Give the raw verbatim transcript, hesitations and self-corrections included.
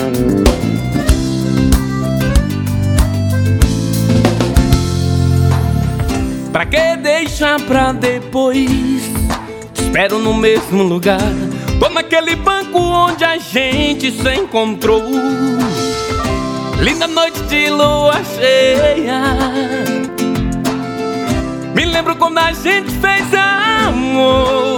Pra que deixar pra depois? Te espero no mesmo lugar. Tô naquele banco onde a gente se encontrou. Linda noite de lua cheia. Me lembro quando a gente fez amor.